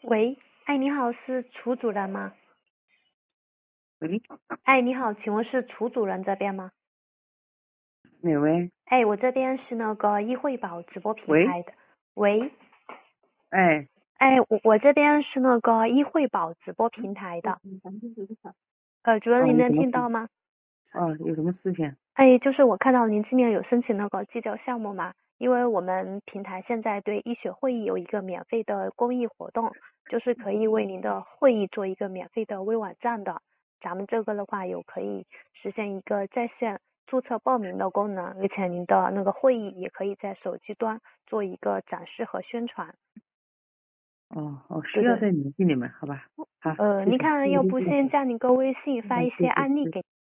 喂，哎，你好，是楚主任吗？ 喂， 哎，你好，请问是楚主任这边吗？ 哪位？ 哎，我这边是那个易汇宝直播平喂， 台的。喂， 哎， 哎，我这边是那个易汇宝直播平台的。主任您能有什么事？ 听到吗？ 有什么事情？ 哎，就是我看到您今年有申请那个记者项目嘛，因为我们平台现在对医学会议有一个免费的公益活动，就是可以为您的会议做一个免费的微网站的。咱们这个的话有可以实现一个在线注册报名的功能，而且您的那个会议也可以在手机端做一个展示和宣传。 需对对， 要再联系你们，好吧？好，谢谢， 你看要不先加您个微信，发一些谢谢， 案例给。